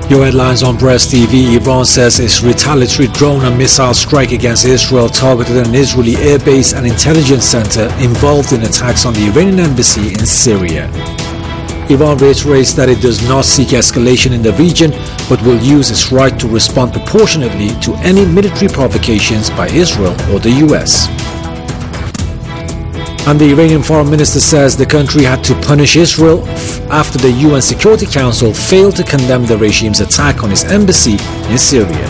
Your headlines on Press TV. Iran says its retaliatory drone and missile strike against Israel targeted an Israeli airbase and intelligence center involved in attacks on the Iranian embassy in Syria. Iran reiterates that it does not seek escalation in the region, but will use its right to respond proportionately to any military provocations by Israel or the US. And the Iranian foreign minister says the country had to punish Israel after the UN Security Council failed to condemn the regime's attack on its embassy in Syria.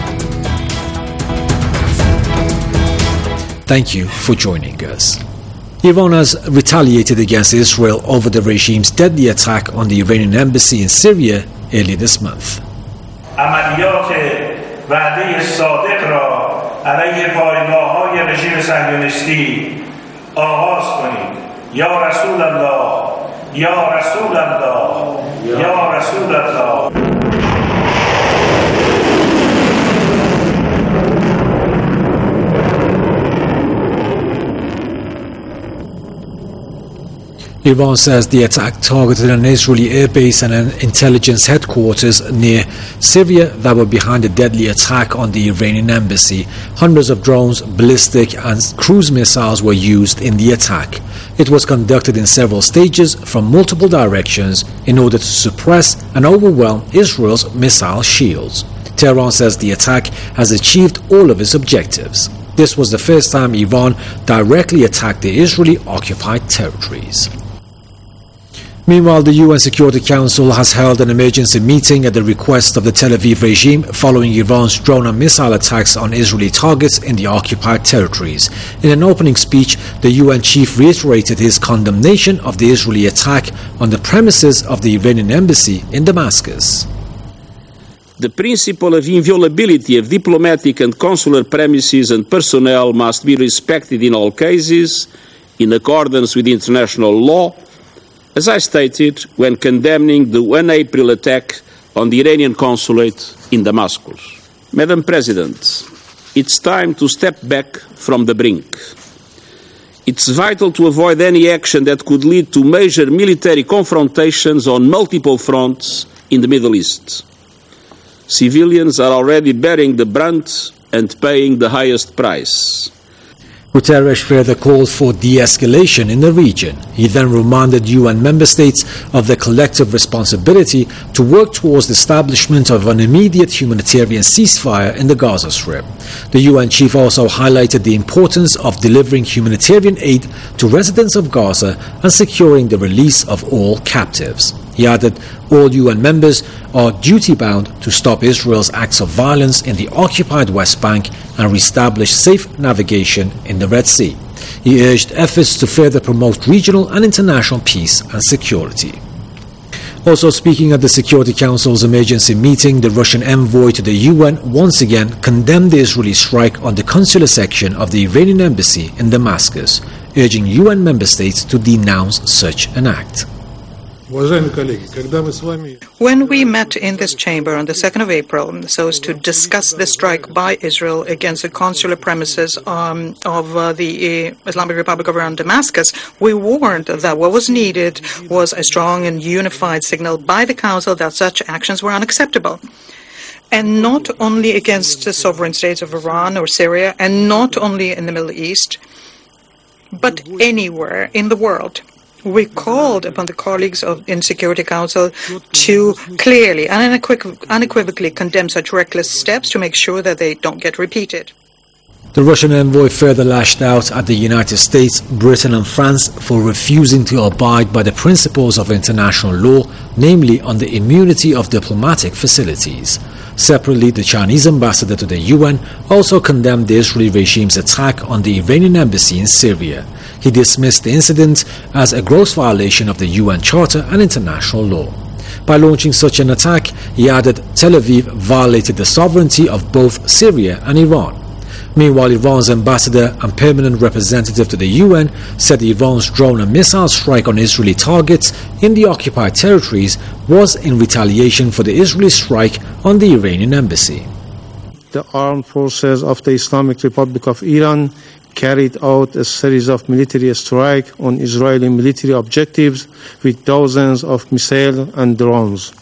Thank you for joining us. Iran has retaliated against Israel over the regime's deadly attack on the Iranian embassy in Syria earlier this month. عملیات وعده صادق را علیه پایگاه‌های رژیم صهیونیستی آغاز کنید. یا رسول الله، یا رسول الله، یا رسول الله. Iran says the attack targeted an Israeli airbase and an intelligence headquarters near Syria that were behind the deadly attack on the Iranian embassy. Hundreds of drones, ballistic and cruise missiles were used in the attack. It was conducted in several stages from multiple directions in order to suppress and overwhelm Israel's missile shields. Tehran says the attack has achieved all of its objectives. This was the first time Iran directly attacked the Israeli-occupied territories. Meanwhile, the UN Security Council has held an emergency meeting at the request of the Tel Aviv regime following Iran's drone and missile attacks on Israeli targets in the occupied territories. In an opening speech, the UN chief reiterated his condemnation of the Israeli attack on the premises of the Iranian embassy in Damascus. The principle of inviolability of diplomatic and consular premises and personnel must be respected in all cases, in accordance with international law, as I stated when condemning the 1 April attack on the Iranian consulate in Damascus. Madam President, it's time to step back from the brink. It's vital to avoid any action that could lead to major military confrontations on multiple fronts in the Middle East. Civilians are already bearing the brunt and paying the highest price. Guterres further called for de-escalation in the region. He then reminded UN member states of their collective responsibility to work towards the establishment of an immediate humanitarian ceasefire in the Gaza Strip. The UN chief also highlighted the importance of delivering humanitarian aid to residents of Gaza and securing the release of all captives. He added all UN members are duty-bound to stop Israel's acts of violence in the occupied West Bank and reestablish safe navigation in the Red Sea. He urged efforts to further promote regional and international peace and security. Also speaking at the Security Council's emergency meeting, the Russian envoy to the UN once again condemned the Israeli strike on the consular section of the Iranian embassy in Damascus, urging UN member states to denounce such an act. When we met in this chamber on the 2nd of April so as to discuss the strike by Israel against the consular premises of the Islamic Republic of Iran, Damascus, we warned that what was needed was a strong and unified signal by the Council that such actions were unacceptable. And not only against the sovereign states of Iran or Syria, and not only in the Middle East, but anywhere in the world. We called upon the colleagues in Security Council to clearly and unequivocally condemn such reckless steps to make sure that they don't get repeated. The Russian envoy further lashed out at the United States, Britain and France for refusing to abide by the principles of international law, namely on the immunity of diplomatic facilities. Separately, the Chinese ambassador to the UN also condemned the Israeli regime's attack on the Iranian embassy in Syria. He dismissed the incident as a gross violation of the UN Charter and international law. By launching such an attack, he added Tel Aviv violated the sovereignty of both Syria and Iran. Meanwhile, Iran's ambassador and permanent representative to the UN said Iran's drone and missile strike on Israeli targets in the occupied territories was in retaliation for the Israeli strike on the Iranian embassy. The armed forces of the Islamic Republic of Iran carried out a series of military strikes on Israeli military objectives with dozens of missiles and drones.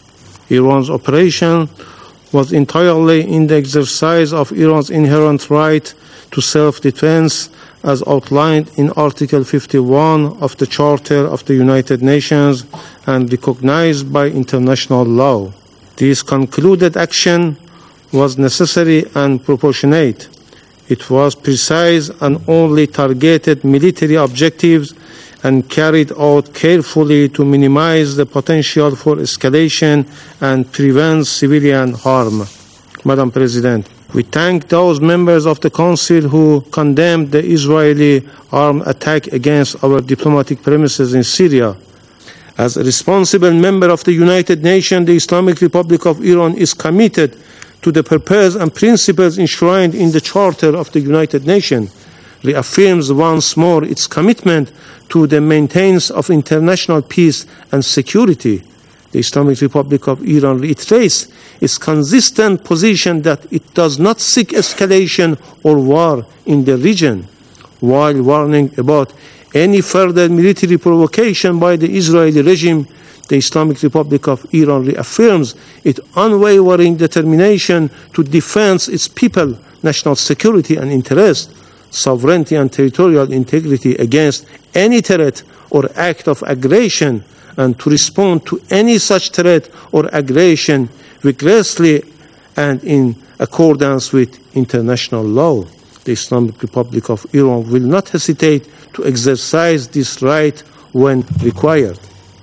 Iran's operation was entirely in the exercise of Iran's inherent right to self-defense as outlined in Article 51 of the Charter of the United Nations and recognized by international law. This concluded action was necessary and proportionate. It was precise and only targeted military objectives and carried out carefully to minimize the potential for escalation and prevent civilian harm. Madam President, we thank those members of the Council who condemned the Israeli armed attack against our diplomatic premises in Syria. As a responsible member of the United Nations, the Islamic Republic of Iran is committed to the purpose and principles enshrined in the Charter of the United Nations, reaffirms once more its commitment to the maintenance of international peace and security. The Islamic Republic of Iran reiterates its consistent position that it does not seek escalation or war in the region, while warning about any further military provocation by the Israeli regime. The Islamic Republic of Iran reaffirms its unwavering determination to defend its people, national security and interest, sovereignty and territorial integrity against any threat or act of aggression, and to respond to any such threat or aggression vigorously and in accordance with international law. The Islamic Republic of Iran will not hesitate to exercise this right when required.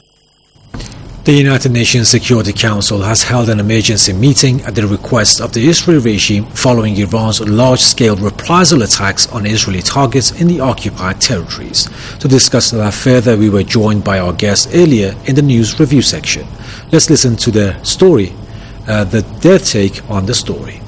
The United Nations Security Council has held an emergency meeting at the request of the Israeli regime following Iran's large-scale reprisal attacks on Israeli targets in the occupied territories. To discuss that further, we were joined by our guest earlier in the news review section. Let's listen to their story, their take on the story.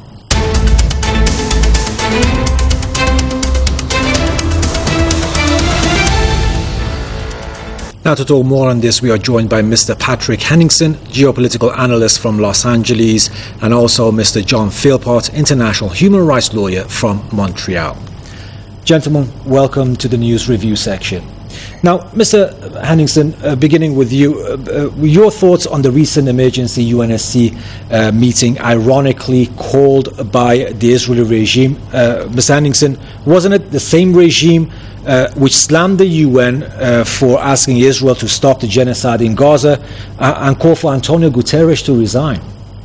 Now to talk more on this, we are joined by Mr. Patrick Henningsen, geopolitical analyst from Los Angeles, and also Mr. John Philpott, international human rights lawyer from Montreal. Gentlemen, welcome to the news review section. Now, Mr. Henningsen, beginning with you, your thoughts on the recent emergency UNSC meeting, ironically called by the Israeli regime. Mr. Henningsen, wasn't it the same regime which slammed the UN for asking Israel to stop the genocide in Gaza and called for Antonio Guterres to resign?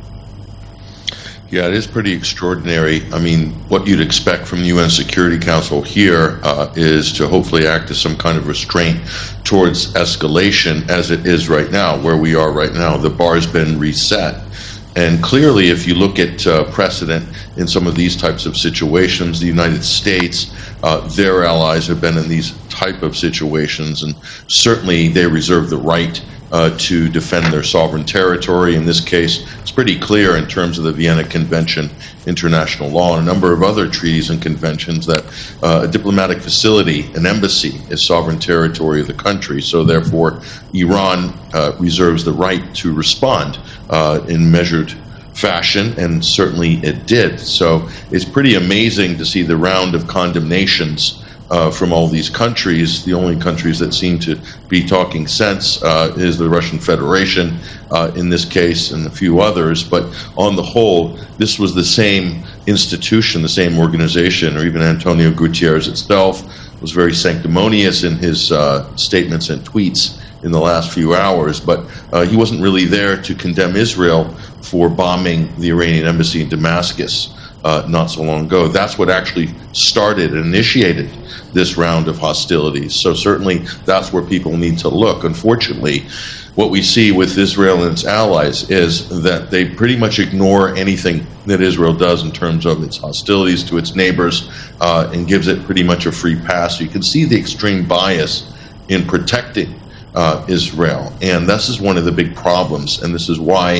Yeah, it is pretty extraordinary. I mean, what you'd expect from the UN Security Council here is to hopefully act as some kind of restraint towards escalation as it is right now, where we are right now. The bar's been reset. And clearly, if you look at precedent in some of these types of situations, the United States, their allies have been in these type of situations, and certainly they reserve the right to defend their sovereign territory. In this case, it's pretty clear in terms of the Vienna Convention, international law, and a number of other treaties and conventions that a diplomatic facility, an embassy, is sovereign territory of the country. So therefore, Iran reserves the right to respond in measured fashion, and certainly it did. So it's pretty amazing to see the round of condemnations from all these countries. The only countries that seem to be talking sense is the Russian Federation in this case and a few others. But on the whole, this was the same institution, the same organization, or even Antonio Guterres itself was very sanctimonious in his statements and tweets in the last few hours, but he wasn't really there to condemn Israel for bombing the Iranian embassy in Damascus not so long ago. That's what actually started and initiated this round of hostilities. So certainly that's where people need to look. Unfortunately, what we see with Israel and its allies is that they pretty much ignore anything that Israel does in terms of its hostilities to its neighbors and gives it pretty much a free pass. You can see the extreme bias in protecting Israel. And this is one of the big problems, and this is why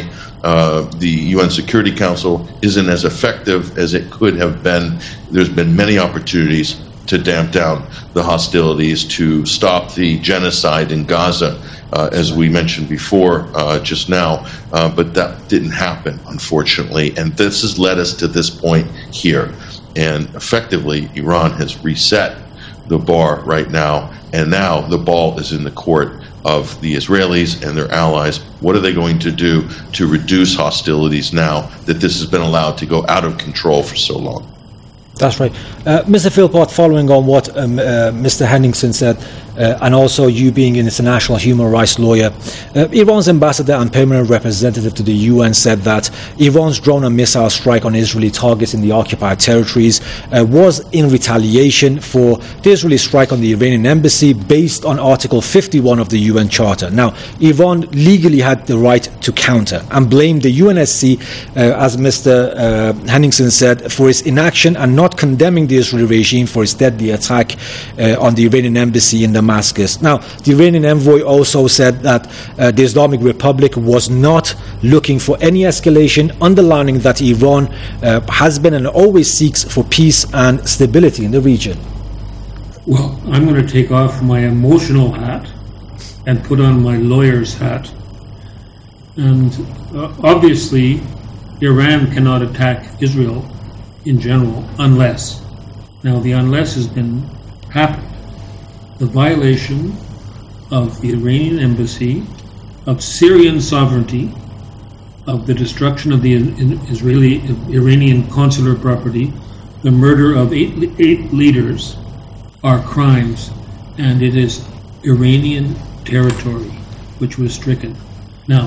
the UN Security Council isn't as effective as it could have been. There's been many opportunities to damp down the hostilities, to stop the genocide in Gaza, as we mentioned before just now, but that didn't happen, unfortunately. And this has led us to this point here. And effectively, Iran has reset the bar right now, and now the ball is in the court of the Israelis and their allies. What are they going to do to reduce hostilities now that this has been allowed to go out of control for so long? That's right. Mr. Philpott, following on what Mr. Henningsen said, and also you being an international human rights lawyer, Iran's ambassador and permanent representative to the UN said that Iran's drone and missile strike on Israeli targets in the occupied territories was in retaliation for the Israeli strike on the Iranian embassy based on Article 51 of the UN Charter. Now, Iran legally had the right to counter and blamed the UNSC, as Mr. Henningsen said, for its inaction and not condemning the Israeli regime for its deadly attack on the Iranian embassy in Damascus. Now, the Iranian envoy also said that the Islamic Republic was not looking for any escalation, underlining that Iran has been and always seeks for peace and stability in the region. Well, I'm going to take off my emotional hat and put on my lawyer's hat. And obviously, Iran cannot attack Israel in general unless. Now, the unless has been happened. The violation of the Iranian embassy, of Syrian sovereignty, of the destruction of the Iranian consular property, the murder of eight leaders are crimes, and it is Iranian territory which was stricken. Now,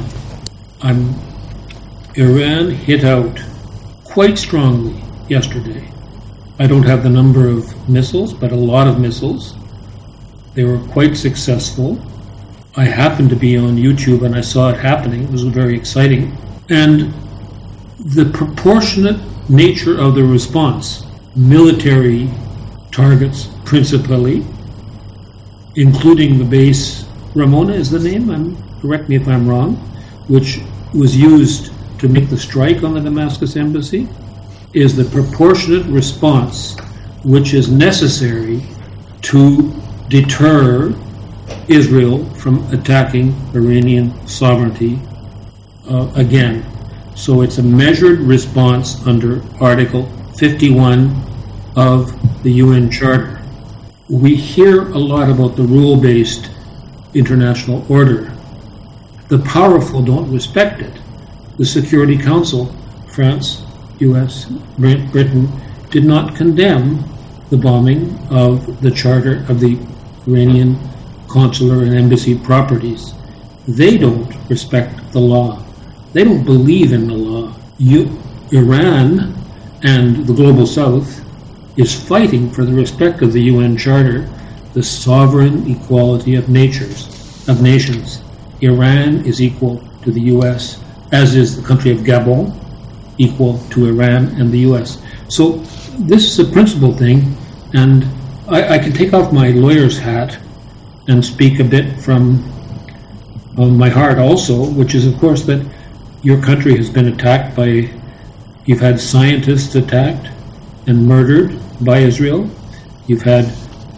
Iran hit out quite strongly yesterday. I don't have the number of missiles, but a lot of missiles. They were quite successful. I happened to be on YouTube and I saw it happening. It was very exciting. And the proportionate nature of the response, military targets principally, including the base, Ramona is the name, correct me if I'm wrong, which was used to make the strike on the Damascus embassy, is the proportionate response which is necessary to deter Israel from attacking Iranian sovereignty again. So it's a measured response under Article 51 of the UN Charter. We hear a lot about the rule-based international order. The powerful don't respect it. The Security Council, France, US, Britain, did not condemn the bombing of the charter of the Iranian consular and embassy properties. They don't respect the law. They don't believe in the law. Iran and the Global South is fighting for the respect of the UN Charter, the sovereign equality of nations. Iran is equal to the US, as is the country of Gabon, equal to Iran and the US. So this is a principal thing, and I can take off my lawyer's hat and speak a bit from my heart also, which is, of course, that your country has been attacked by, you've had scientists attacked and murdered by Israel. You've had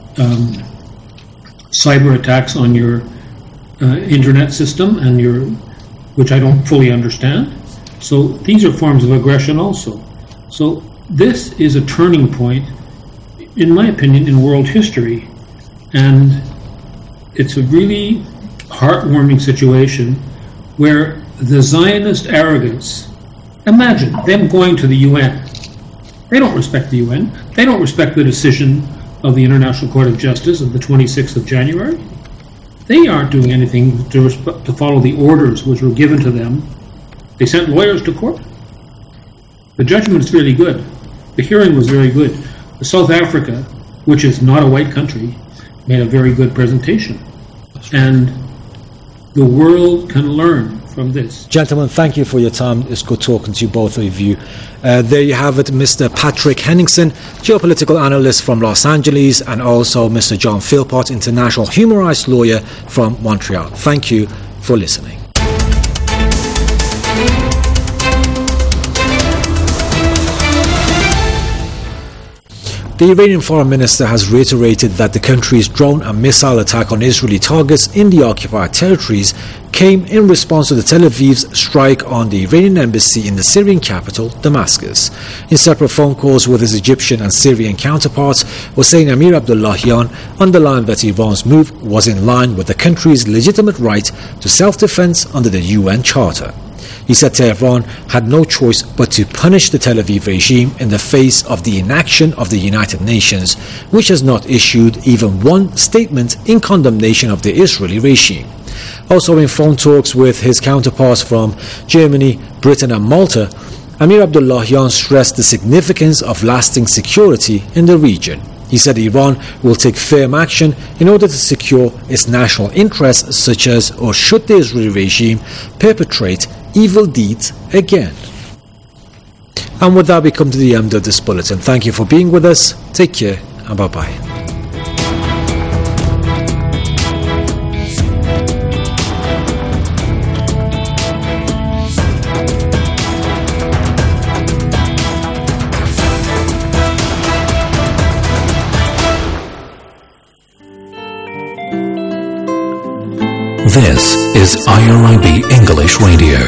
cyber attacks on your internet system, and which I don't fully understand. So these are forms of aggression also. So this is a turning point, in my opinion, in world history. And it's a really heartwarming situation where the Zionist arrogance, imagine them going to the UN. They don't respect the UN. They don't respect the decision of the International Court of Justice of the 26th of January. They aren't doing anything to follow the orders which were given to them. They sent lawyers to court. The judgment is really good. The hearing was very good. South Africa, which is not a white country, made a very good presentation. And the world can learn from this. Gentlemen, thank you for your time. It's good talking to you, both of you. There you have it, Mr. Patrick Henningsen, geopolitical analyst from Los Angeles, and also Mr. John Philpott, international human rights lawyer from Montreal. Thank you for listening. The Iranian foreign minister has reiterated that the country's drone and missile attack on Israeli targets in the occupied territories came in response to the Tel Aviv's strike on the Iranian embassy in the Syrian capital, Damascus. In separate phone calls with his Egyptian and Syrian counterparts, Hossein Amir Abdullahian underlined that Iran's move was in line with the country's legitimate right to self-defense under the UN Charter. He said Tehran had no choice but to punish the Tel Aviv regime in the face of the inaction of the United Nations, which has not issued even one statement in condemnation of the Israeli regime. Also in phone talks with his counterparts from Germany, Britain and Malta, Amir Abdullahian stressed the significance of lasting security in the region. He said Iran will take firm action in order to secure its national interests, such as, or should the Israeli regime perpetrate evil deeds again. And with that, we come to the end of this bulletin. Thank you for being with us. Take care and bye-bye. This is IRIB English Radio.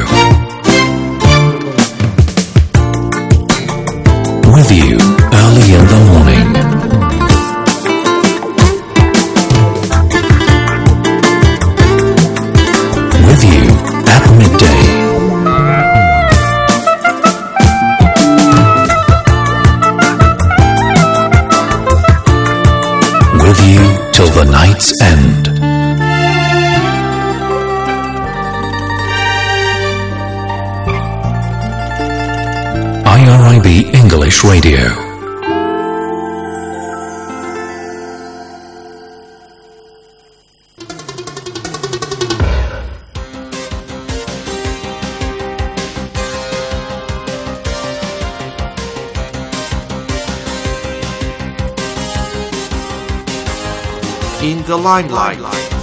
With you early in the morning. With you at midday. With you till the night's end. IRIB English Radio. In the limelight.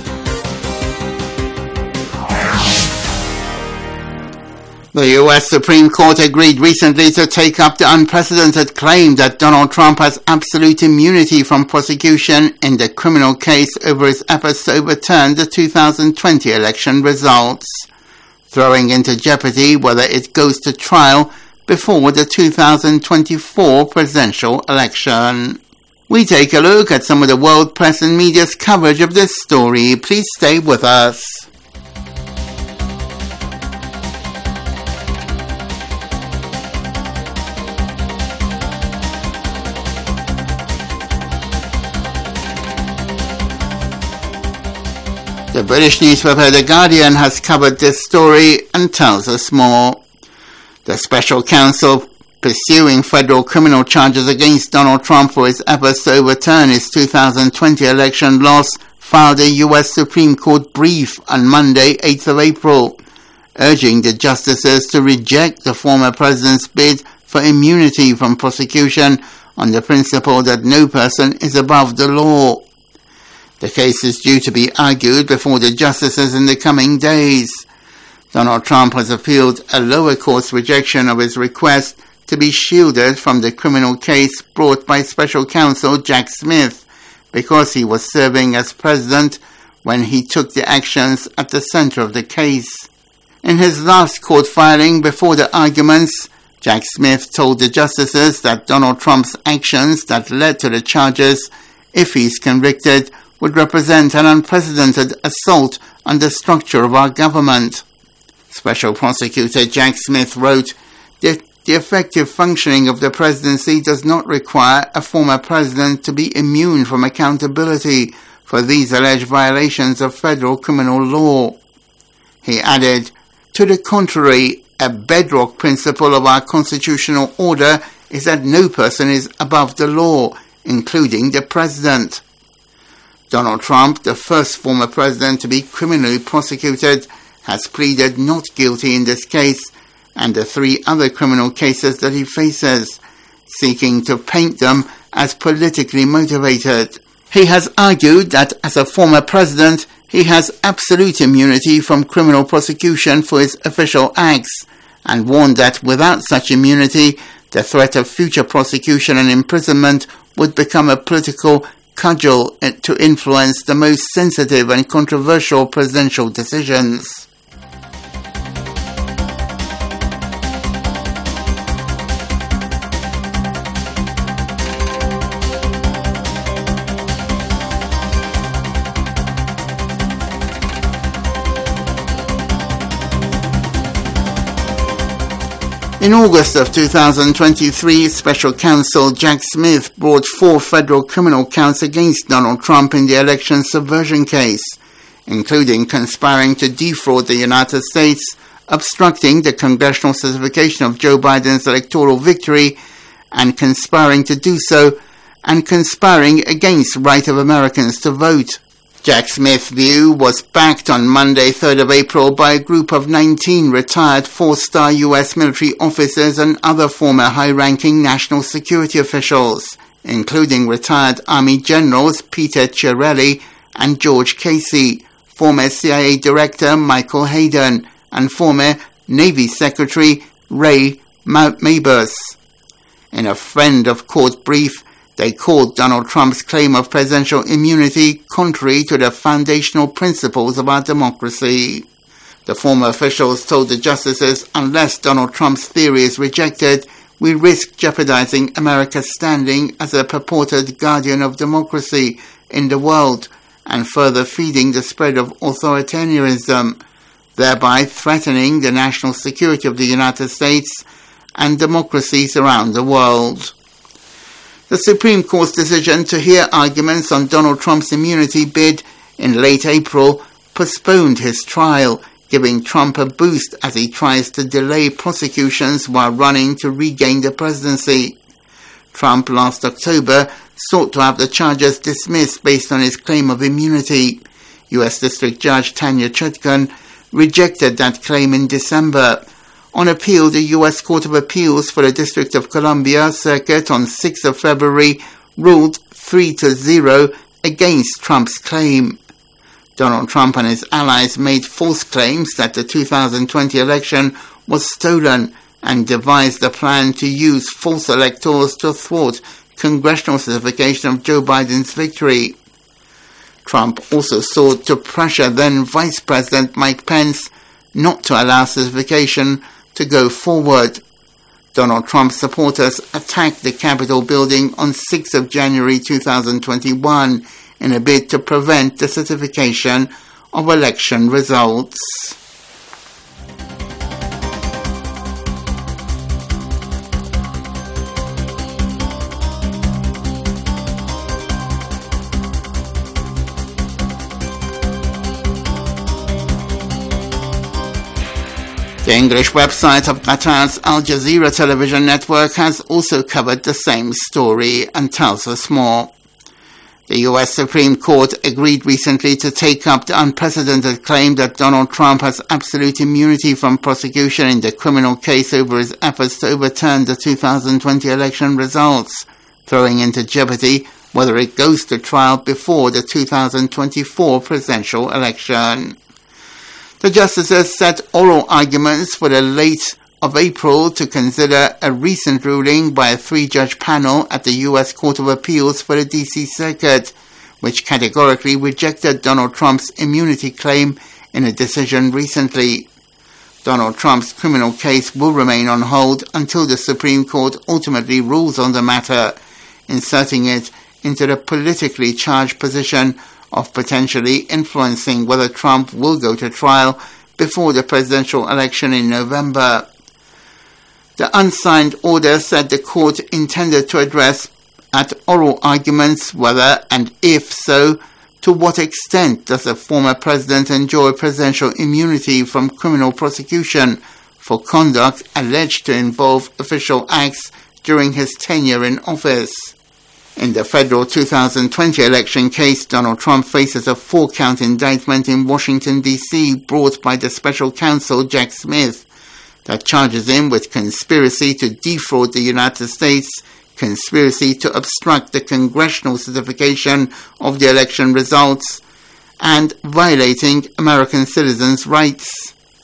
The U.S. Supreme Court agreed recently to take up the unprecedented claim that Donald Trump has absolute immunity from prosecution in the criminal case over his efforts to overturn the 2020 election results, throwing into jeopardy whether it goes to trial before the 2024 presidential election. We take a look at some of the world press and media's coverage of this story. Please stay with us. The British newspaper The Guardian has covered this story and tells us more. The special counsel pursuing federal criminal charges against Donald Trump for his efforts to overturn his 2020 election loss filed a U.S. Supreme Court brief on Monday, 8th of April, urging the justices to reject the former president's bid for immunity from prosecution on the principle that no person is above the law. The case is due to be argued before the justices in the coming days. Donald Trump has appealed a lower court's rejection of his request to be shielded from the criminal case brought by special counsel Jack Smith because he was serving as president when he took the actions at the center of the case. In his last court filing before the arguments, Jack Smith told the justices that Donald Trump's actions that led to the charges, if he's convicted, would represent an unprecedented assault on the structure of our government. Special Prosecutor Jack Smith wrote, "The effective functioning of the presidency does not require a former president to be immune from accountability for these alleged violations of federal criminal law." He added, "To the contrary, a bedrock principle of our constitutional order is that no person is above the law, including the president." Donald Trump, the first former president to be criminally prosecuted, has pleaded not guilty in this case and the 3 other criminal cases that he faces, seeking to paint them as politically motivated. He has argued that as a former president, he has absolute immunity from criminal prosecution for his official acts, and warned that without such immunity, the threat of future prosecution and imprisonment would become a political cudgel to influence the most sensitive and controversial presidential decisions. In August of 2023, Special Counsel Jack Smith brought 4 federal criminal counts against Donald Trump in the election subversion case, including conspiring to defraud the United States, obstructing the congressional certification of Joe Biden's electoral victory, and conspiring to do so, and conspiring against the right of Americans to vote. Jack Smith's view was backed on Monday, 3rd of April, by a group of 19 retired 4-star U.S. military officers and other former high-ranking national security officials, including retired Army Generals Peter Chiarelli and George Casey, former CIA Director Michael Hayden, and former Navy Secretary Ray Mabus. In a friend of court brief, they called Donald Trump's claim of presidential immunity contrary to the foundational principles of our democracy. The former officials told the justices, unless Donald Trump's theory is rejected, we risk jeopardizing America's standing as a purported guardian of democracy in the world and further feeding the spread of authoritarianism, thereby threatening the national security of the United States and democracies around the world. The Supreme Court's decision to hear arguments on Donald Trump's immunity bid in late April postponed his trial, giving Trump a boost as he tries to delay prosecutions while running to regain the presidency. Trump last October sought to have the charges dismissed based on his claim of immunity. U.S. District Judge Tanya Chutkan rejected that claim in December. On appeal, the U.S. Court of Appeals for the District of Columbia Circuit on 6th of February ruled 3-0 against Trump's claim. Donald Trump and his allies made false claims that the 2020 election was stolen and devised a plan to use false electors to thwart congressional certification of Joe Biden's victory. Trump also sought to pressure then Vice President Mike Pence not to allow certification to go forward. Donald Trump's supporters attacked the Capitol building on 6th of January 2021 in a bid to prevent the certification of election results. The English website of Qatar's Al Jazeera television network has also covered the same story and tells us more. The U.S. Supreme Court agreed recently to take up the unprecedented claim that Donald Trump has absolute immunity from prosecution in the criminal case over his efforts to overturn the 2020 election results, throwing into jeopardy whether it goes to trial before the 2024 presidential election. The justices set oral arguments for the late of April to consider a recent ruling by a 3-judge panel at the U.S. Court of Appeals for the D.C. Circuit, which categorically rejected Donald Trump's immunity claim in a decision recently. Donald Trump's criminal case will remain on hold until the Supreme Court ultimately rules on the matter, inserting it into the politically charged position of potentially influencing whether Trump will go to trial before the presidential election in November. The unsigned order said the court intended to address at oral arguments whether, and if so, to what extent does a former president enjoy presidential immunity from criminal prosecution for conduct alleged to involve official acts during his tenure in office. In the federal 2020 election case, Donald Trump faces a 4-count indictment in Washington, D.C. brought by the special counsel Jack Smith that charges him with conspiracy to defraud the United States, conspiracy to obstruct the congressional certification of the election results, and violating American citizens' rights.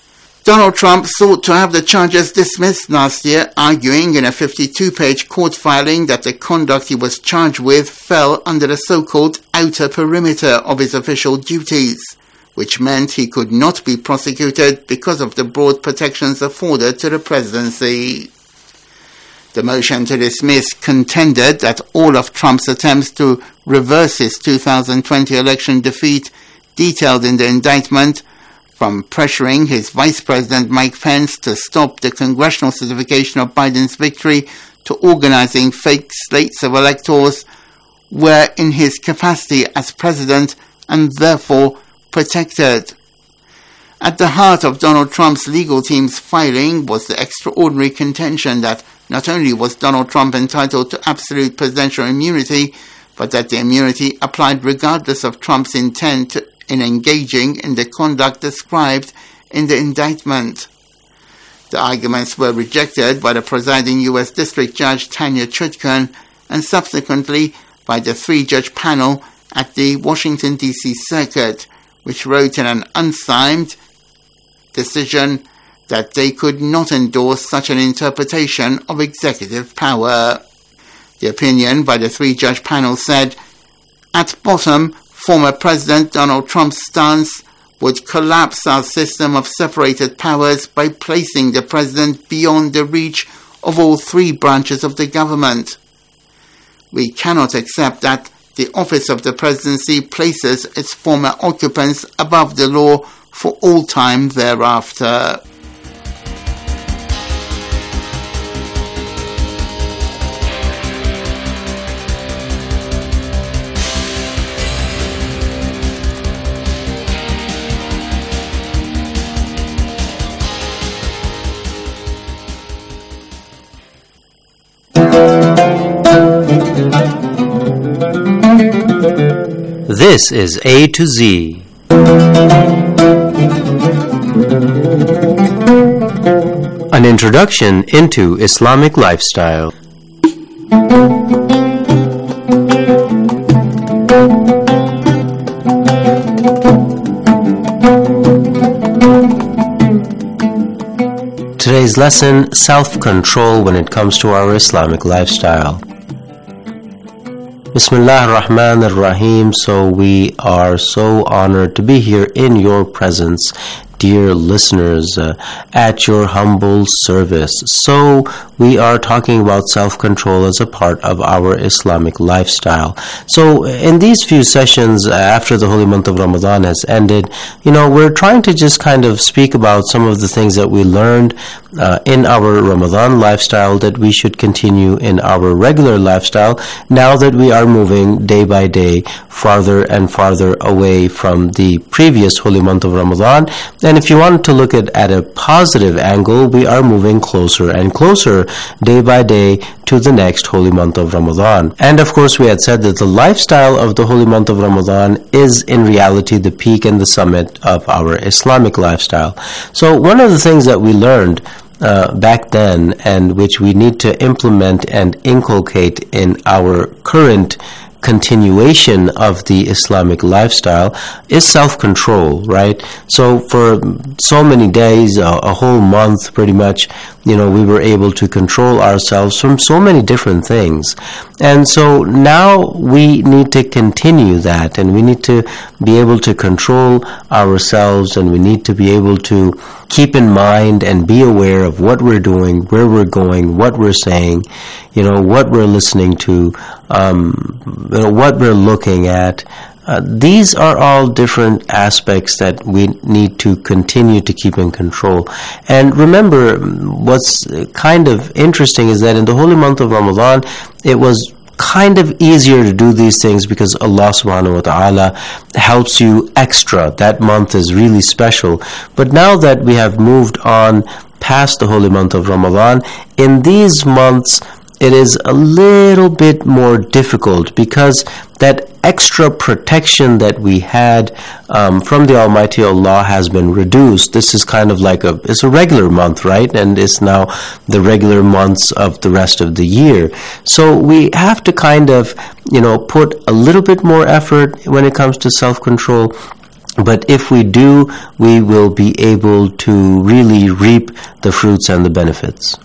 Donald Trump sought to have the charges dismissed last year, arguing in a 52-page court filing that the conduct he was charged with fell under the so-called outer perimeter of his official duties, which meant he could not be prosecuted because of the broad protections afforded to the presidency. The motion to dismiss contended that all of Trump's attempts to reverse his 2020 election defeat, detailed in the indictment, from pressuring his Vice President Mike Pence to stop the congressional certification of Biden's victory to organizing fake slates of electors, were in his capacity as president and therefore protected. At the heart of Donald Trump's legal team's filing was the extraordinary contention that not only was Donald Trump entitled to absolute presidential immunity, but that the immunity applied regardless of Trump's intent in engaging in the conduct described in the indictment. The arguments were rejected by the presiding U.S. District Judge Tanya Chutkan and subsequently by the three-judge panel at the Washington, D.C. Circuit, which wrote in an unsigned decision that they could not endorse such an interpretation of executive power. The opinion by the three-judge panel said, at bottom, former President Donald Trump's stance would collapse our system of separated powers by placing the president beyond the reach of all three branches of the government. We cannot accept that the office of the presidency places its former occupants above the law for all time thereafter. This is A to Z. An introduction into Islamic lifestyle. Today's lesson, self-control when it comes to our Islamic lifestyle. Bismillah ar-Rahman ar-Rahim. So we are so honored to be here in your presence, dear listeners, at your humble service. So we are talking about self-control as a part of our Islamic lifestyle. So in these few sessions after the holy month of Ramadan has ended, we're trying to just kind of speak about some of the things that we learned in our Ramadan lifestyle that we should continue in our regular lifestyle now that we are moving day by day farther and farther away from the previous holy month of Ramadan. And if you want to look at a positive angle, we are moving closer and closer day by day to the next holy month of Ramadan. And of course, we had said that the lifestyle of the holy month of Ramadan is in reality the peak and the summit of our Islamic lifestyle. So one of the things that we learned back then, and which we need to implement and inculcate in our current continuation of the Islamic lifestyle, is self-control, right? So for so many days, a whole month pretty much, we were able to control ourselves from so many different things. And so now we need to continue that, and we need to be able to control ourselves, and we need to be able to keep in mind and be aware of what we're doing, where we're going, what we're saying, what we're listening to, what we're looking at. These are all different aspects that we need to continue to keep in control. And remember, what's kind of interesting is that in the holy month of Ramadan, it was kind of easier to do these things because Allah subhanahu wa ta'ala helps you extra. That month is really special. But now that we have moved on past the holy month of Ramadan, in these months, it is a little bit more difficult because that extra protection that we had from the Almighty Allah has been reduced. This is kind of like it's a regular month, right? And it's now the regular months of the rest of the year. So we have to kind of, put a little bit more effort when it comes to self-control. But if we do, we will be able to really reap the fruits and the benefits.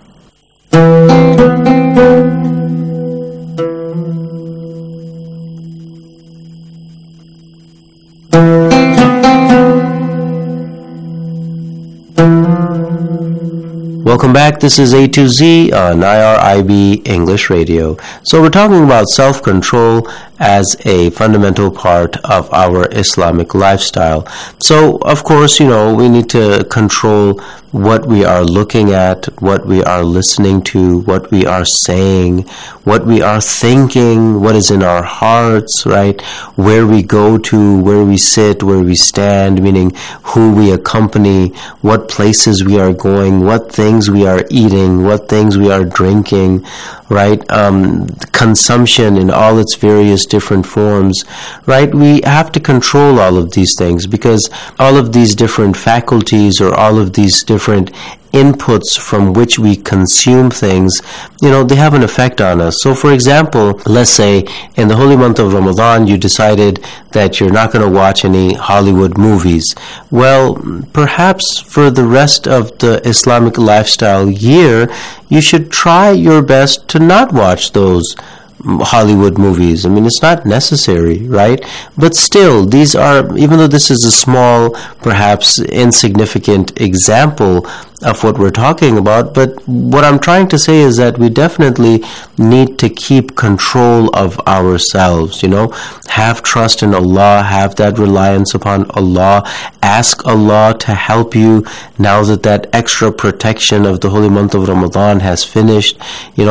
Welcome back. This is A to Z on IRIB English Radio. So we're talking about self-control as a fundamental part of our Islamic lifestyle. So, of course, we need to control what we are looking at, what we are listening to, what we are saying, what we are thinking, what is in our hearts, right? Where we go to, where we sit, where we stand, meaning who we accompany, what places we are going, what things we are eating, what things we are drinking, right? Consumption in all its various different forms, right? We have to control all of these things because all of these different faculties or all of these different inputs from which we consume things, they have an effect on us. So, for example, let's say in the holy month of Ramadan, you decided that you're not going to watch any Hollywood movies. Well, perhaps for the rest of the Islamic lifestyle year, you should try your best to not watch those Hollywood movies. It's not necessary, right? But still, these are, even though this is a small, perhaps insignificant example of what we're talking about, but what I'm trying to say is that we definitely need to keep control of ourselves, have trust in Allah, have that reliance upon Allah, ask Allah to help you now that extra protection of the holy month of Ramadan has finished,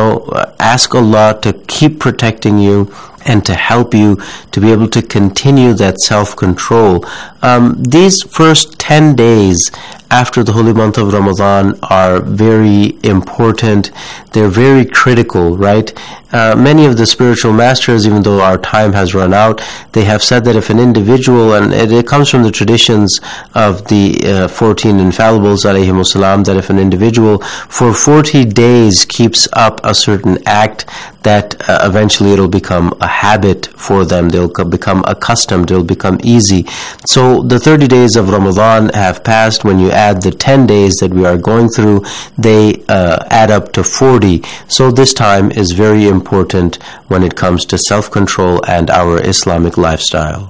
ask Allah to keep protecting you and to help you to be able to continue that self-control. These first 10 days after the holy month of Ramadan are very important. They're very critical, right? Many of the spiritual masters, even though our time has run out, they have said that if an individual, and it comes from the traditions of the 14 infallibles, alayhimus salam, that if an individual for 40 days keeps up a certain act, that eventually it'll become a habit for them. They'll become accustomed. It'll become easy. So the 30 days of Ramadan have passed. When you add the 10 days that we are going through, they add up to 40. So this time is very important when it comes to self-control and our Islamic lifestyle.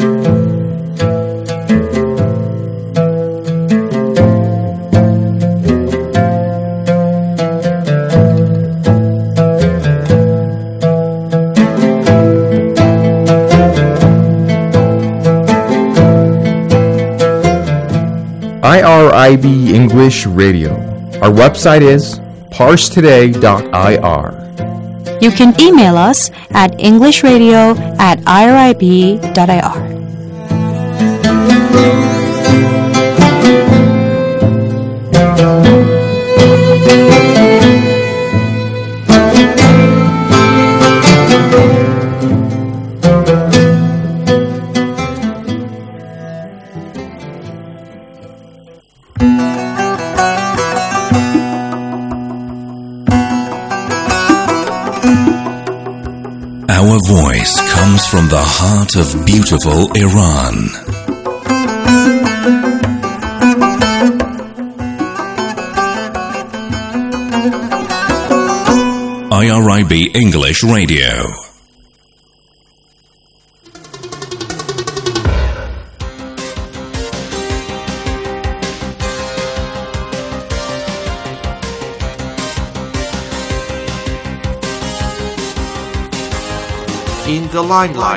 IRIB English Radio. Our website is parstoday.ir. You can email us at englishradio@irib.ir. Our voice comes from the heart of beautiful Iran. IRIB English Radio. In the limelight.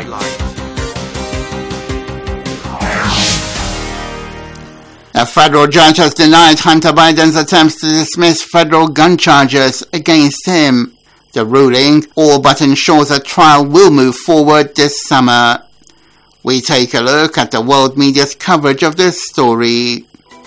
A federal judge has denied Hunter Biden's attempts to dismiss federal gun charges against him. The ruling all but ensures a trial will move forward this summer. We take a look at the world media's coverage of this story.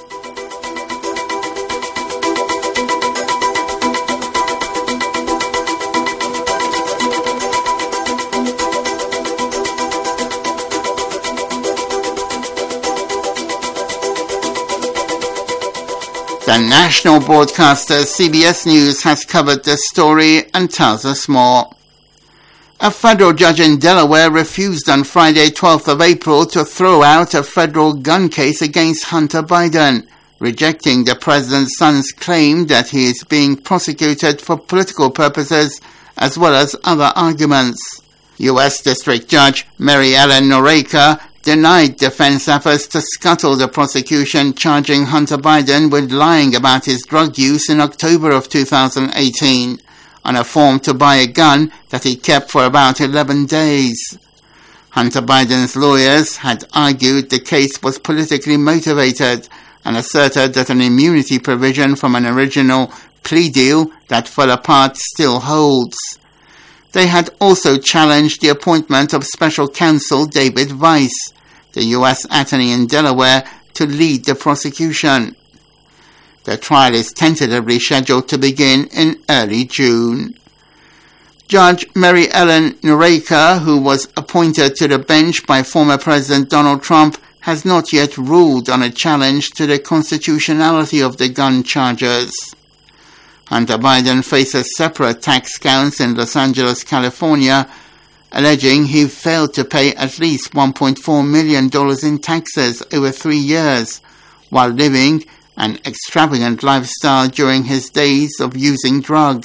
The national broadcaster CBS News has covered this story and tells us more. A federal judge in Delaware refused on Friday, 12th of April, to throw out a federal gun case against Hunter Biden, rejecting the president's son's claim that he is being prosecuted for political purposes as well as other arguments. U.S. District Judge Mary Ellen Noreika denied defense efforts to scuttle the prosecution charging Hunter Biden with lying about his drug use in October of 2018 on a form to buy a gun that he kept for about 11 days. Hunter Biden's lawyers had argued the case was politically motivated and asserted that an immunity provision from an original plea deal that fell apart still holds. They had also challenged the appointment of special counsel David Weiss, the U.S. attorney in Delaware, to lead the prosecution. The trial is tentatively scheduled to begin in early June. Judge Mary Ellen Noreika, who was appointed to the bench by former President Donald Trump, has not yet ruled on a challenge to the constitutionality of the gun charges. Hunter Biden faces separate tax counts in Los Angeles, California, alleging he failed to pay at least $1.4 million in taxes over 3 years while living an extravagant lifestyle during his days of using drugs.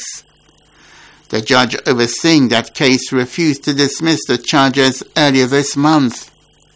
The judge overseeing that case refused to dismiss the charges earlier this month.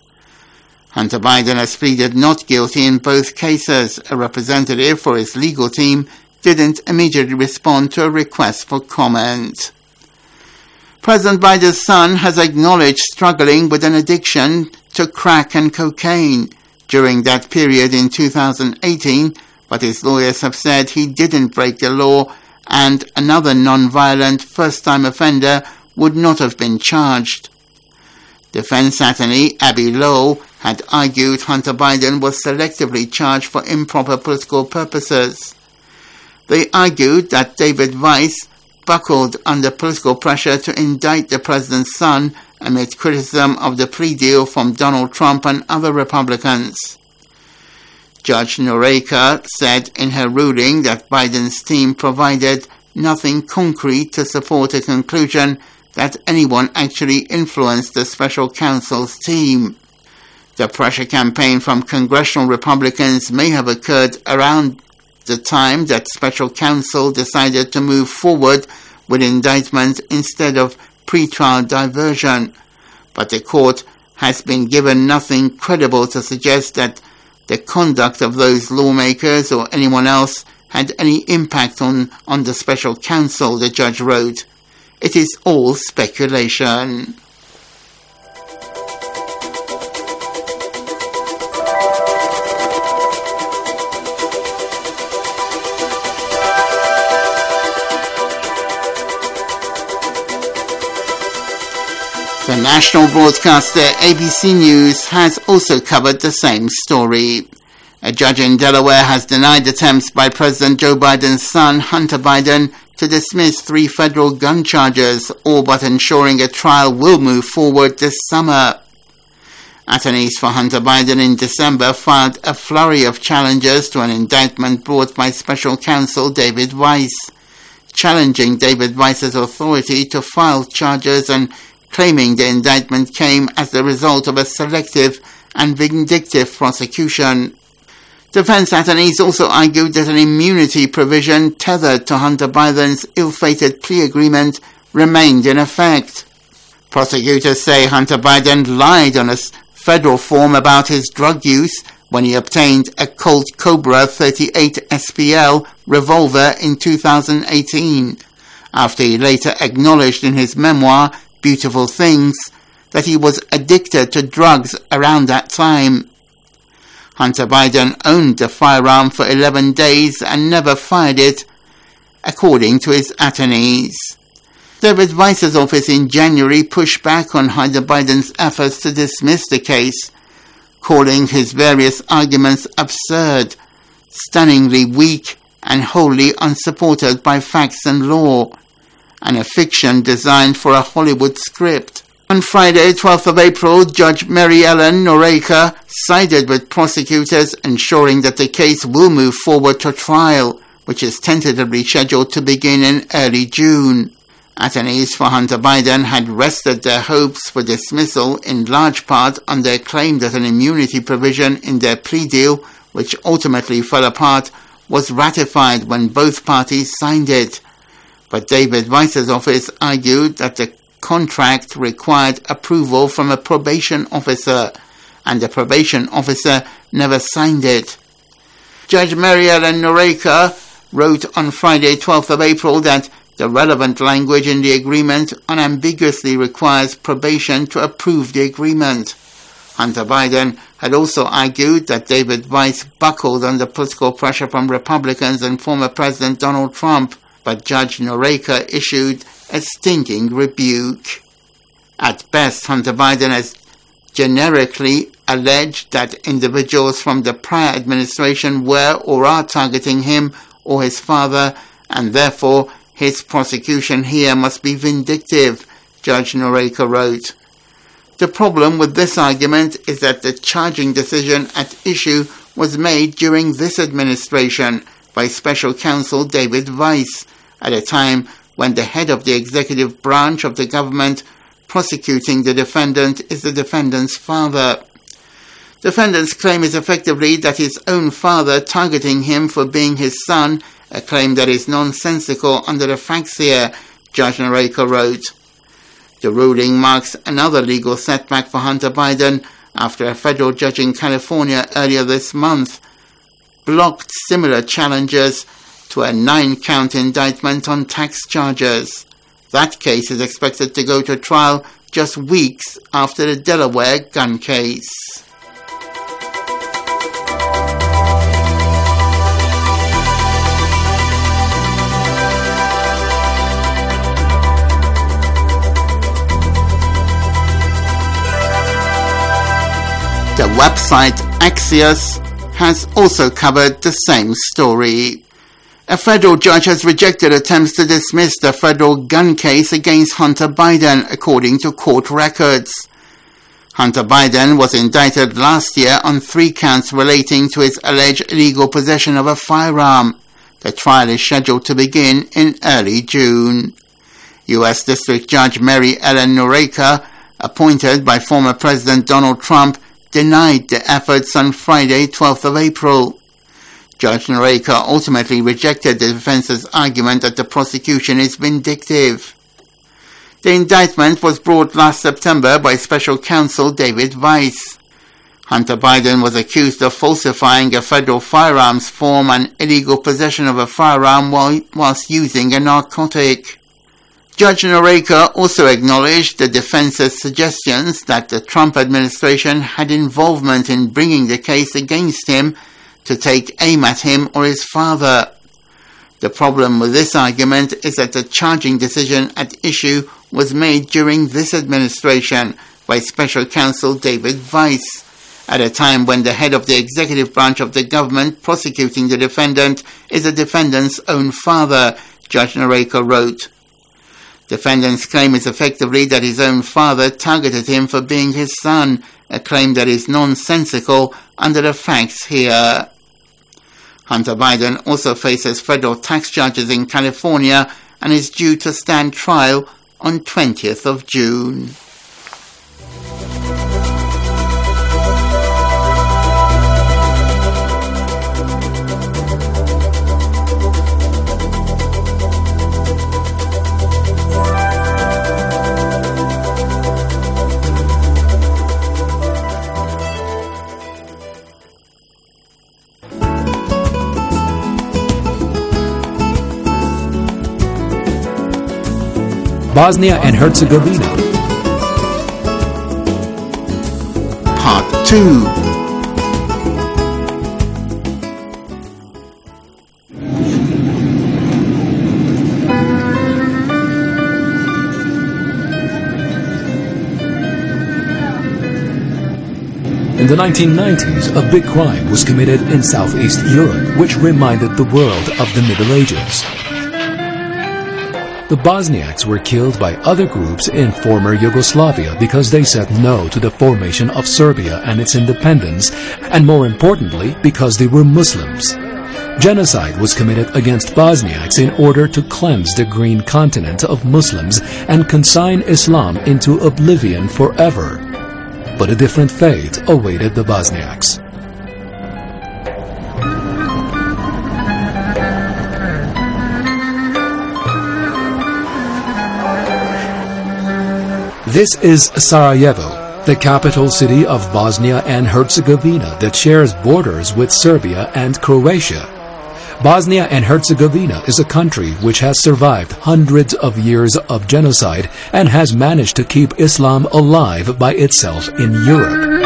Hunter Biden has pleaded not guilty in both cases. A representative for his legal team didn't immediately respond to a request for comment. President Biden's son has acknowledged struggling with an addiction to crack and cocaine during that period in 2018, but his lawyers have said he didn't break the law and another non-violent first-time offender would not have been charged. Defense attorney Abby Lowe had argued Hunter Biden was selectively charged for improper political purposes. They argued that David Weiss buckled under political pressure to indict the president's son amid criticism of the plea deal from Donald Trump and other Republicans. Judge Noreika said in her ruling that Biden's team provided nothing concrete to support a conclusion that anyone actually influenced the special counsel's team. The pressure campaign from congressional Republicans may have occurred around the time that special counsel decided to move forward with indictment instead of pretrial diversion, but the court has been given nothing credible to suggest that the conduct of those lawmakers or anyone else had any impact on the special counsel, the judge wrote. It is all speculation. The national broadcaster ABC News has also covered the same story. A judge in Delaware has denied attempts by President Joe Biden's son, Hunter Biden, to dismiss 3 federal gun charges, all but ensuring a trial will move forward this summer. Attorneys for Hunter Biden in December filed a flurry of challenges to an indictment brought by special counsel David Weiss, challenging David Weiss's authority to file charges and claiming the indictment came as the result of a selective and vindictive prosecution. Defense attorneys also argued that an immunity provision tethered to Hunter Biden's ill-fated plea agreement remained in effect. Prosecutors say Hunter Biden lied on a federal form about his drug use when he obtained a Colt Cobra 38 SPL revolver in 2018, after he later acknowledged in his memoir, Beautiful Things, that he was addicted to drugs around that time. Hunter Biden owned the firearm for 11 days and never fired it, according to his attorneys. David Weiss's office in January pushed back on Hunter Biden's efforts to dismiss the case, calling his various arguments absurd, stunningly weak, and wholly unsupported by facts and law, and a fiction designed for a Hollywood script. On Friday, 12th of April, Judge Mary Ellen Noreika sided with prosecutors, ensuring that the case will move forward to trial, which is tentatively scheduled to begin in early June. Attorneys for Hunter Biden had rested their hopes for dismissal in large part on their claim that an immunity provision in their plea deal, which ultimately fell apart, was ratified when both parties signed it. But David Weiss's office argued that the contract required approval from a probation officer, and the probation officer never signed it. Judge Mary Ellen Noreika wrote on Friday, 12th of April, that the relevant language in the agreement unambiguously requires probation to approve the agreement. Hunter Biden had also argued that David Weiss buckled under political pressure from Republicans and former President Donald Trump, but Judge Noreika issued a stinging rebuke. At best, Hunter Biden has generically alleged that individuals from the prior administration were or are targeting him or his father, and therefore his prosecution here must be vindictive, Judge Noreika wrote. The problem with this argument is that the charging decision at issue was made during this administration by Special Counsel David Weiss, at a time when the head of the executive branch of the government prosecuting the defendant is the defendant's father. Defendant's claim is effectively that his own father targeting him for being his son, a claim that is nonsensical under the facts here, Judge Noreika wrote. The ruling marks another legal setback for Hunter Biden after a federal judge in California earlier this month blocked similar challenges to a 9-count indictment on tax charges. That case is expected to go to trial just weeks after the Delaware gun case. The website Axios has also covered the same story. A federal judge has rejected attempts to dismiss the federal gun case against Hunter Biden, according to court records. Hunter Biden was indicted last year on 3 counts relating to his alleged illegal possession of a firearm. The trial is scheduled to begin in early June. U.S. District Judge Mary Ellen Noreika, appointed by former President Donald Trump, denied the efforts on Friday, 12th of April. Judge Noreika ultimately rejected the defense's argument that the prosecution is vindictive. The indictment was brought last September by Special Counsel David Weiss. Hunter Biden was accused of falsifying a federal firearms form and illegal possession of a firearm whilst using a narcotic. Judge Noreika also acknowledged the defense's suggestions that the Trump administration had involvement in bringing the case against him to take aim at him or his father. The problem with this argument is that the charging decision at issue was made during this administration by Special Counsel David Weiss, at a time when the head of the executive branch of the government prosecuting the defendant is the defendant's own father, Judge Noreika wrote. Defendant's claim is effectively that his own father targeted him for being his son, a claim that is nonsensical under the facts here. Hunter Biden also faces federal tax charges in California and is due to stand trial on 20th of June. Bosnia and Herzegovina. Part 2. In the 1990s, a big crime was committed in Southeast Europe, which reminded the world of the Middle Ages. The Bosniaks were killed by other groups in former Yugoslavia because they said no to the formation of Serbia and its independence, and more importantly, because they were Muslims. Genocide was committed against Bosniaks in order to cleanse the green continent of Muslims and consign Islam into oblivion forever. But a different fate awaited the Bosniaks. This is Sarajevo, the capital city of Bosnia and Herzegovina that shares borders with Serbia and Croatia. Bosnia and Herzegovina is a country which has survived hundreds of years of genocide and has managed to keep Islam alive by itself in Europe.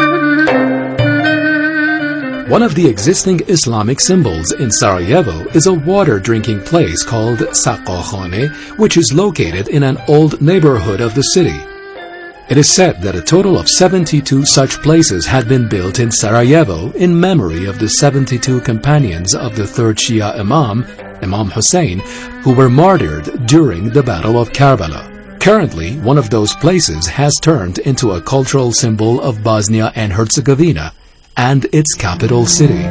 One of the existing Islamic symbols in Sarajevo is a water-drinking place called Sakohane, which is located in an old neighborhood of the city. It is said that a total of 72 such places had been built in Sarajevo in memory of the 72 companions of the third Shia Imam, Imam Hussein, who were martyred during the Battle of Karbala. Currently, one of those places has turned into a cultural symbol of Bosnia and Herzegovina and its capital city.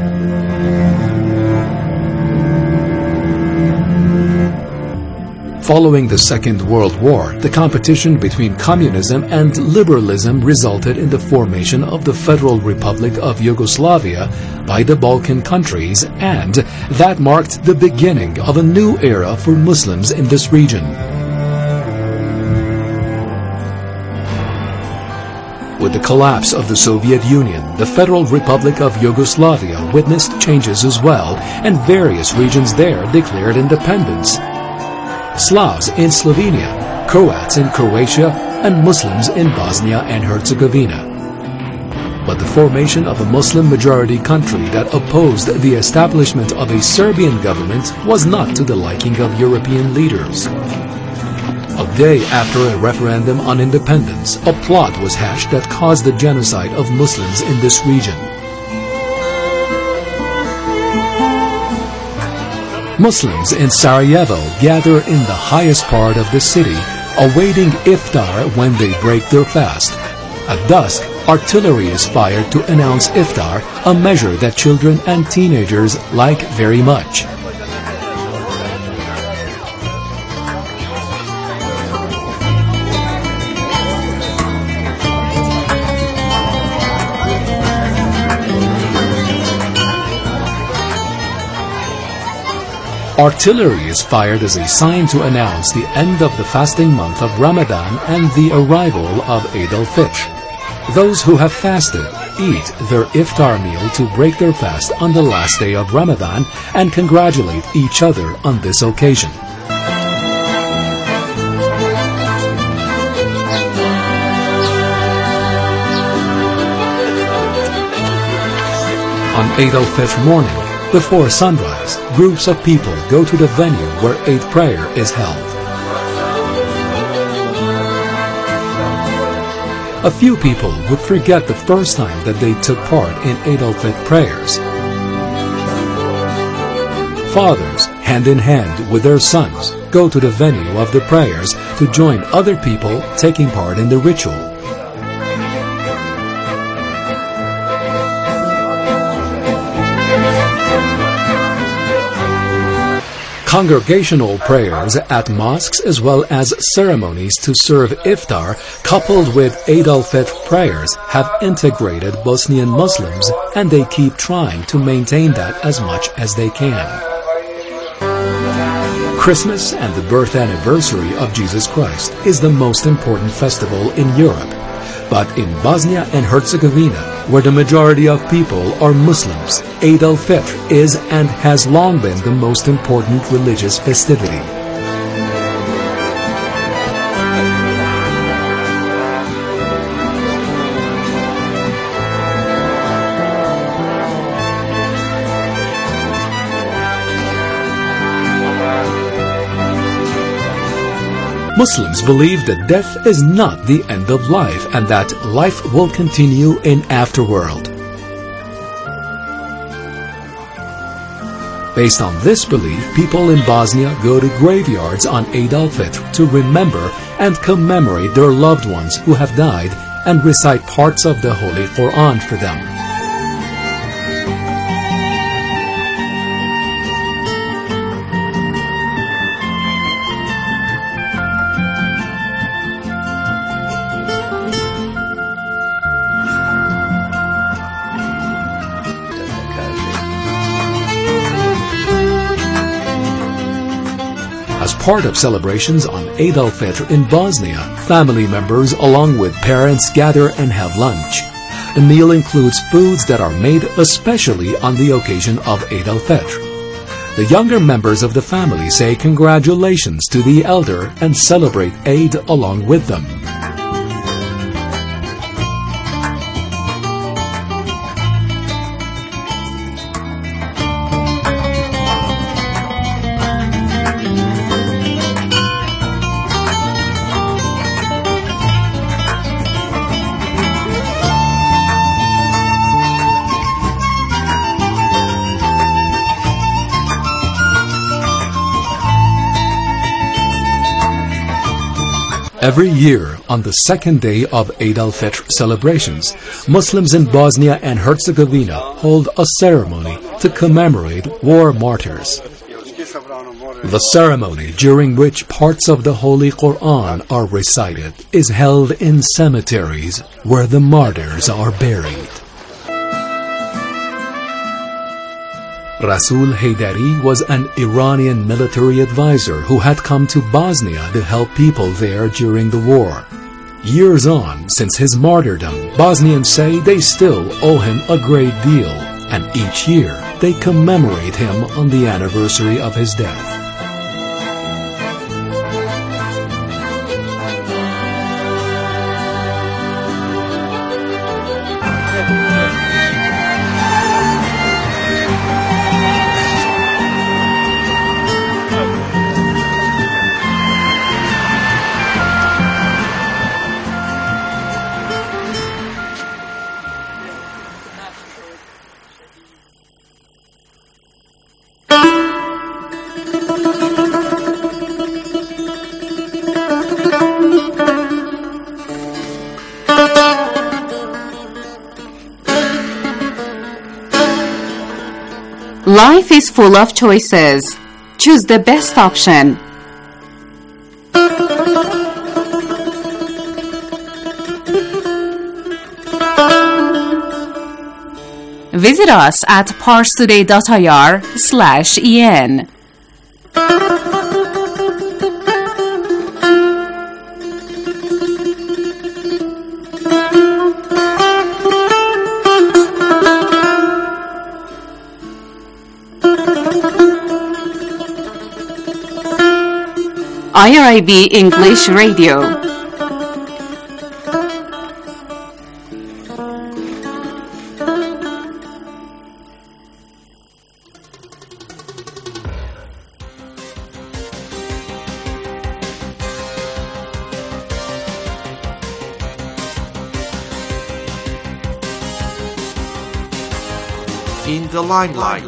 Following the Second World War, the competition between communism and liberalism resulted in the formation of the Federal Republic of Yugoslavia by the Balkan countries, and that marked the beginning of a new era for Muslims in this region. With the collapse of the Soviet Union, the Federal Republic of Yugoslavia witnessed changes as well, and various regions there declared independence. Slavs in Slovenia, Croats in Croatia, and Muslims in Bosnia and Herzegovina. But the formation of a Muslim-majority country that opposed the establishment of a Serbian government was not to the liking of European leaders. A day after a referendum on independence, a plot was hatched that caused the genocide of Muslims in this region. Muslims in Sarajevo gather in the highest part of the city, awaiting iftar when they break their fast. At dusk, artillery is fired to announce iftar, a measure that children and teenagers like very much. Artillery is fired as a sign to announce the end of the fasting month of Ramadan and the arrival of Eid al-Fitr. Those who have fasted eat their iftar meal to break their fast on the last day of Ramadan and congratulate each other on this occasion. On Eid al-Fitr morning, before sunrise, groups of people go to the venue where Eid prayer is held. A few people would forget the first time that they took part in Eid al-Fitr prayers. Fathers, hand in hand with their sons, go to the venue of the prayers to join other people taking part in the ritual. Congregational prayers at mosques as well as ceremonies to serve iftar coupled with Eid al-Fitr prayers have integrated Bosnian Muslims, and they keep trying to maintain that as much as they can. Christmas and the birth anniversary of Jesus Christ is the most important festival in Europe. But in Bosnia and Herzegovina, where the majority of people are Muslims, Eid al-Fitr is and has long been the most important religious festivity. Muslims believe that death is not the end of life and that life will continue in afterworld. Based on this belief, people in Bosnia go to graveyards on Eid al-Fitr to remember and commemorate their loved ones who have died and recite parts of the Holy Quran for them. part of celebrations on Eid al-Fitr in Bosnia, family members along with parents gather and have lunch. The meal includes foods that are made especially on the occasion of Eid al-Fitr. The younger members of the family say congratulations to the elder and celebrate Eid along with them. Every year, on the second day of Eid al-Fitr celebrations, Muslims in Bosnia and Herzegovina hold a ceremony to commemorate war martyrs. The ceremony, during which parts of the Holy Quran are recited, is held in cemeteries where the martyrs are buried. Rasul Haydari was an Iranian military advisor who had come to Bosnia to help people there during the war. Years on, since his martyrdom, Bosnians say they still owe him a great deal, and each year they commemorate him on the anniversary of his death. Life is full of choices. Choose the best option. Visit us at parstoday.ir/en. IRIB English Radio. In the limelight.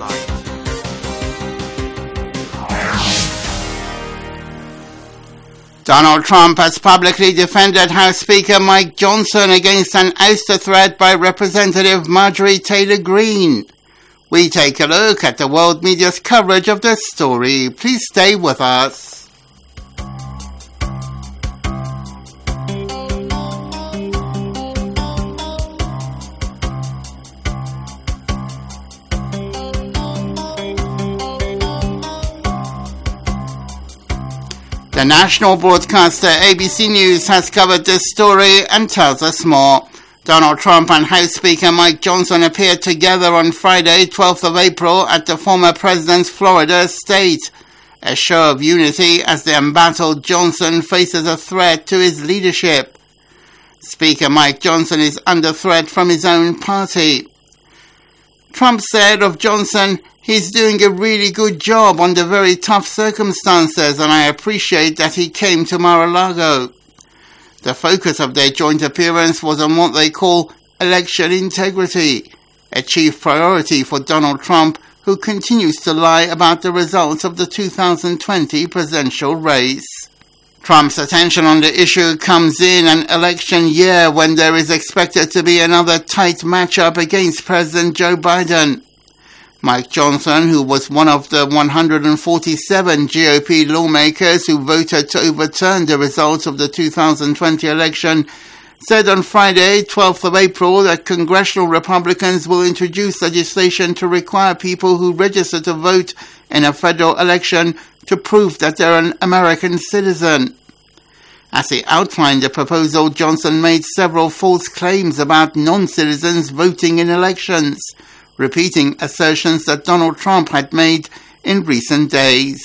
Donald Trump has publicly defended House Speaker Mike Johnson against an ouster threat by Representative Marjorie Taylor Greene. We take a look at the world media's coverage of this story. Please stay with us. The national broadcaster ABC News has covered this story and tells us more. Donald Trump and House Speaker Mike Johnson appeared together on Friday, 12th of April, at the former president's Florida estate. A show of unity as the embattled Johnson faces a threat to his leadership. Speaker Mike Johnson is under threat from his own party. Trump said of Johnson, "He's doing a really good job under very tough circumstances, and I appreciate that he came to Mar-a-Lago." The focus of their joint appearance was on what they call election integrity, a chief priority for Donald Trump, who continues to lie about the results of the 2020 presidential race. Trump's attention on the issue comes in an election year when there is expected to be another tight matchup against President Joe Biden. Mike Johnson, who was one of the 147 GOP lawmakers who voted to overturn the results of the 2020 election, said on Friday, 12th of April, that congressional Republicans will introduce legislation to require people who register to vote in a federal election to prove that they're an American citizen. As he outlined the proposal, Johnson made several false claims about non-citizens voting in elections, repeating assertions that Donald Trump had made in recent days.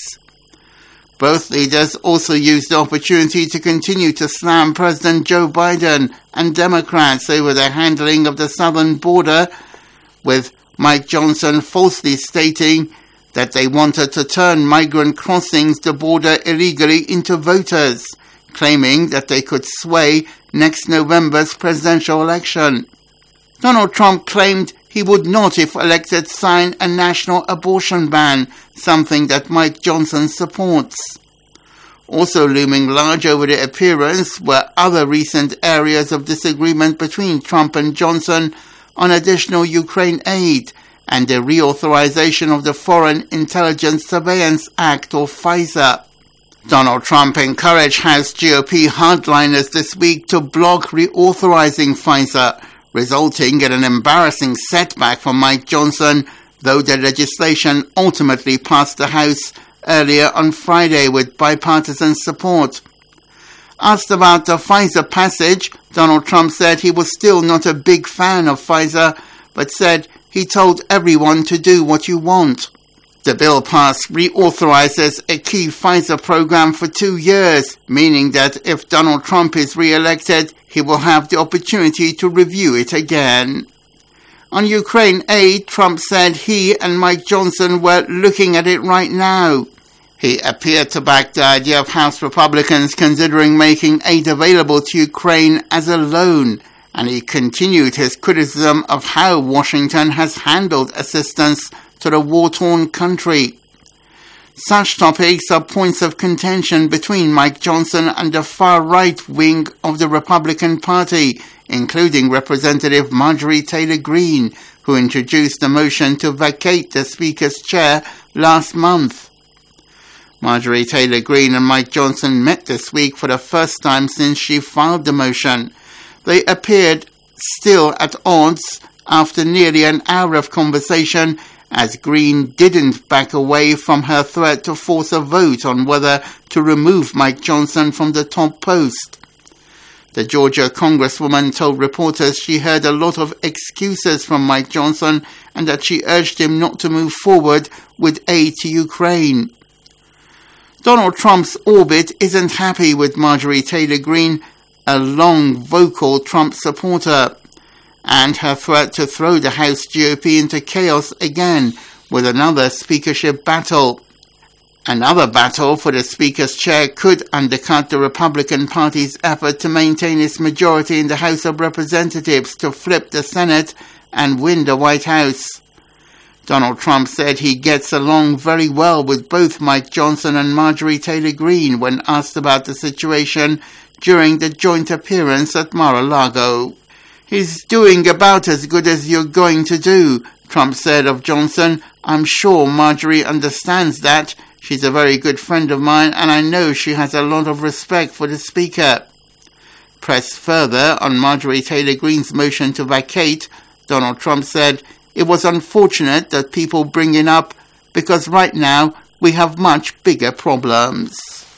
Both leaders also used the opportunity to continue to slam President Joe Biden and Democrats over their handling of the southern border, with Mike Johnson falsely stating that they wanted to turn migrant crossings the border illegally into voters, claiming that they could sway next November's presidential election. Donald Trump claimed he would not, if elected, sign a national abortion ban, something that Mike Johnson supports. Also looming large over the appearance were other recent areas of disagreement between Trump and Johnson on additional Ukraine aid and the reauthorization of the Foreign Intelligence Surveillance Act, or FISA. Donald Trump encouraged House GOP hardliners this week to block reauthorizing FISA, resulting in an embarrassing setback for Mike Johnson, though the legislation ultimately passed the House earlier on Friday with bipartisan support. Asked about the FISA passage, Donald Trump said he was still not a big fan of FISA, but said he told everyone to do what you want. The bill passed reauthorizes a key FISA program for 2 years, meaning that if Donald Trump is re-elected, he will have the opportunity to review it again. On Ukraine aid, Trump said he and Mike Johnson were looking at it right now. He appeared to back the idea of House Republicans considering making aid available to Ukraine as a loan, and he continued his criticism of how Washington has handled assistance to the war-torn country. Such topics are points of contention between Mike Johnson and the far-right wing of the Republican Party, including Representative Marjorie Taylor Greene, who introduced the motion to vacate the Speaker's chair last month. Marjorie Taylor Greene and Mike Johnson met this week for the first time since she filed the motion. They appeared still at odds after nearly an hour of conversation, as Greene didn't back away from her threat to force a vote on whether to remove Mike Johnson from the top post. The Georgia Congresswoman told reporters she heard a lot of excuses from Mike Johnson and that she urged him not to move forward with aid to Ukraine. Donald Trump's orbit isn't happy with Marjorie Taylor Greene, a long vocal Trump supporter, and her threat to throw the House GOP into chaos again with another speakership battle. Another battle for the Speaker's chair could undercut the Republican Party's effort to maintain its majority in the House of Representatives to flip the Senate and win the White House. Donald Trump said he gets along very well with both Mike Johnson and Marjorie Taylor Greene when asked about the situation during the joint appearance at Mar-a-Lago. "He's doing about as good as you're going to do," Trump said of Johnson. "I'm sure Marjorie understands that. She's a very good friend of mine, and I know she has a lot of respect for the Speaker." Pressed further on Marjorie Taylor Greene's motion to vacate, Donald Trump said, "It was unfortunate that people bring it up because right now we have much bigger problems."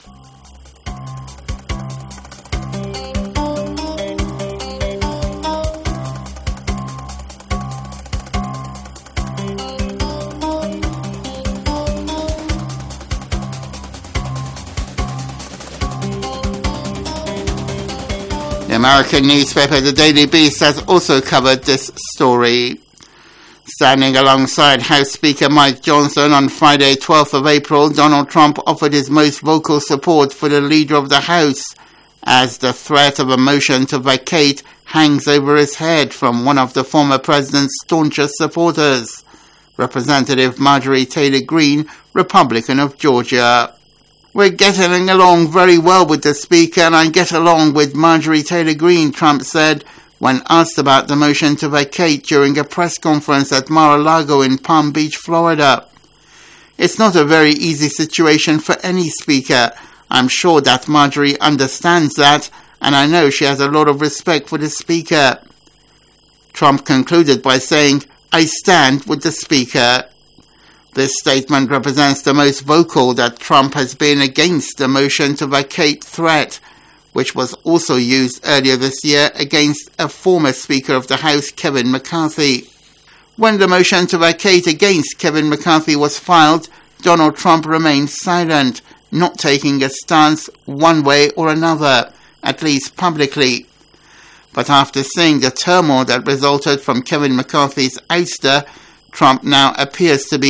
The American newspaper The Daily Beast has also covered this story. Standing alongside House Speaker Mike Johnson on Friday, 12th of April, Donald Trump offered his most vocal support for the leader of the House, as the threat of a motion to vacate hangs over his head from one of the former president's staunchest supporters, Representative Marjorie Taylor Greene, Republican of Georgia. "We're getting along very well with the Speaker, and I get along with Marjorie Taylor Greene," Trump said when asked about the motion to vacate during a press conference at Mar-a-Lago in Palm Beach, Florida. "It's not a very easy situation for any speaker. I'm sure that Marjorie understands that, and I know she has a lot of respect for the Speaker." Trump concluded by saying, "I stand with the Speaker." This statement represents the most vocal that Trump has been against the motion to vacate threat, which was also used earlier this year against a former Speaker of the House, Kevin McCarthy. When the motion to vacate against Kevin McCarthy was filed, Donald Trump remained silent, not taking a stance one way or another, at least publicly. But after seeing the turmoil that resulted from Kevin McCarthy's ouster, Trump now appears to be